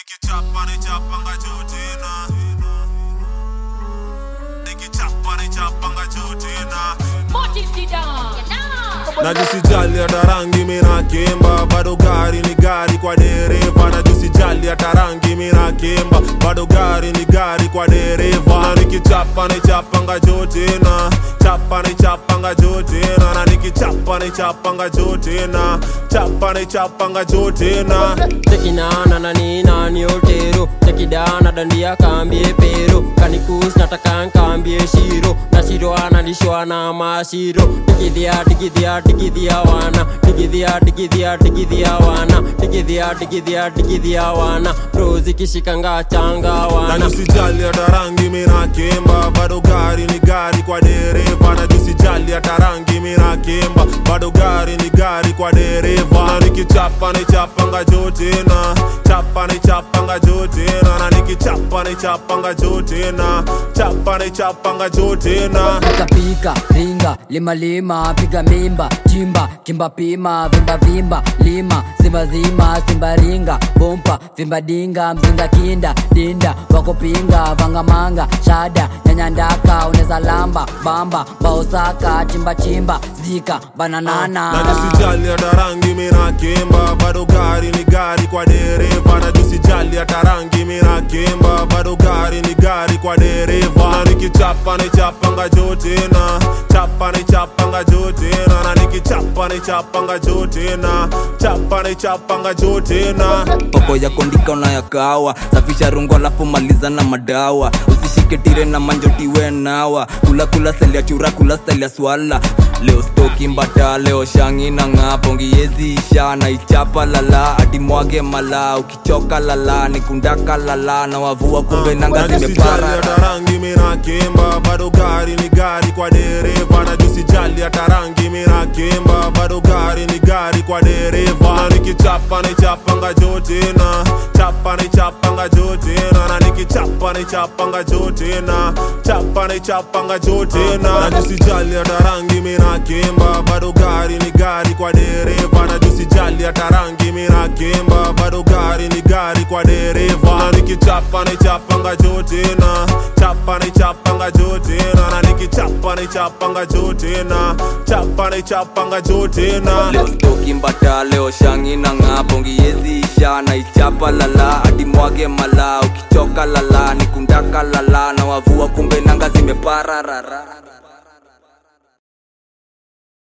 nikichapa nichapanga jotina, nikichapa nichapanga jotina. Najisijali hata rangi mina kimba, bado gari ni gari kwa dereva. Najisijali hata rangi mina kimba, bado gari ni gari kwa dereva. Na nikichapa nichapanga jotina, chapa nichapanga jotina. Na nikichapa nichapanga jotina, chapa nichapanga jotina. Tekinana na nina ni otero, tekidana dandia kambie pero. Kanikus nataka nkambie shiro, na shiro analishwa na mashiro. Tikidia tikidia tikidia wana, tikidia tikidia tikidia wana, tikidia tikidia tikidia wana. Rozi kishikanga changa wana. Najisijali hata rangi mina kimba, bado gari ni gari kwa dereva. Najisijali hata rangi mina kimba, bado gari ni gari kwa dereva. Na nikichapa nichapanga jotina, chapa nichapanga jotina. Na nikichapa nichapanga jotina, chapa nichapanga jotina. Pika ringa lima lima piga mimba chimba kimba pima vimba vimba lima simba zima simba ringa bompa vimba dinga mzinga kinda dinda wako pinga vanga manga shada nyanya ndaka uneza lamba bamba baosaka chimba chimba zika bananana. Najisijali hata rangi mina kimba, bado gari ni gari kwa dereva. Najisijali hata rangi mina kimba, bado gari ni gari kwa dereva. Na nikichapa nichapanga jotina, chapa nichapanga jotina. Na nikichapa nichapanga jotina, chapa nichapanga jotina. Poko ya kondika unayakawa, safisha rungo alafu maliza na madawa. Usishike tire na manjoti we nawa, kula kula style ya chura kula style ya swala. Leo stoki mbata leo shangi na ngapongi yezi isha na ichapa lala. Ati mwage mala ukichoka lala nikundaka lala na wavua kumbe nanga zimepara. Najisijali hata rangi mina kimba, bado gari ni gari kwa dereva. Najisijali hata rangi mina kimba, bado gari ni gari kwa dereva. Na nikichapa nichapanga jotina, chapa nichapanga jotina. Na nikichapa nichapanga jotina, chapa nichapanga jotina. Najisijali hata rangi mina kimba, bado gari ni gari kwa dereva. Najisijali hata rangi mina kimba, bado gari ni gari kwa dereva. Na nikichapa nichapanga jotina, chapa nichapanga jotina. Na nikichapa nichapanga jotina, chapa nichapanga jotina. Leo stoki mbata leo shangi na ngapongi yezi isha na ichapa lala. Ati mwage mala ukichoka lala nikundaka lala na wavua kumbe nanga zimepara rara.